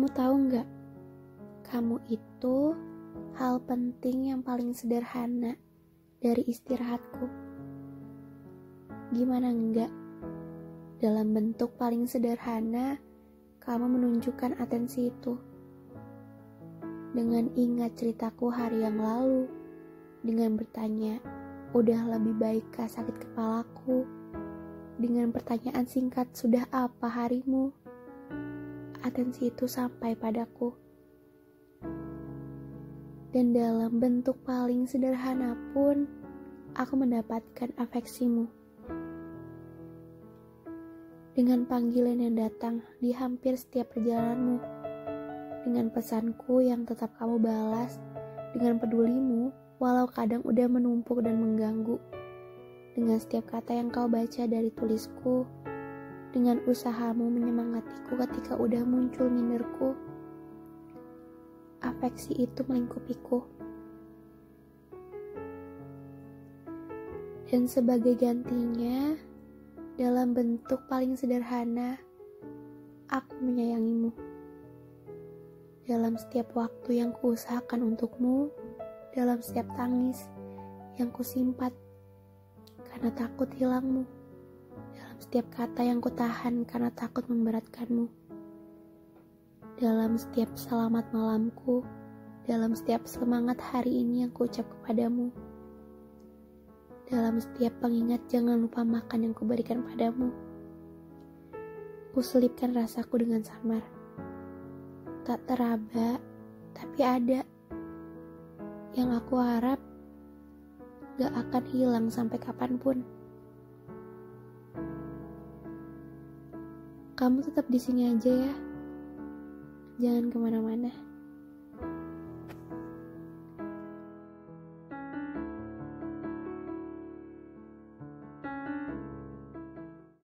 Kamu tahu nggak? Kamu itu hal penting yang paling sederhana dari istirahatku. Gimana enggak? Dalam bentuk paling sederhana, kamu menunjukkan atensi itu. Dengan ingat ceritaku hari yang lalu, dengan bertanya, udah lebih baikkah sakit kepalaku? Dengan pertanyaan singkat, sudah apa harimu? Atensi itu sampai padaku. Dan dalam bentuk paling sederhana pun, aku mendapatkan afeksimu. Dengan panggilan yang datang di hampir setiap perjalananmu, dengan pesanku yang tetap kamu balas, dengan pedulimu walau kadang udah menumpuk dan mengganggu, dengan setiap kata yang kau baca dari tulisku, dengan usahamu menyemangatiku ketika udah muncul minderku. Afeksi itu melingkupiku. Dan sebagai gantinya, dalam bentuk paling sederhana, aku menyayangimu. Dalam setiap waktu yang kuusahakan untukmu, dalam setiap tangis yang kusimpat karena takut hilangmu, dalam setiap kata yang kutahan karena takut memberatkanmu, dalam setiap selamat malamku, dalam setiap semangat hari ini yang kuucap kepadamu, dalam setiap pengingat jangan lupa makan yang kuberikan padamu. Kuselipkan rasaku dengan samar. Tak teraba, tapi ada. Yang aku harap gak akan hilang sampai kapanpun. Kamu tetap di sini aja ya. Jangan kemana-mana.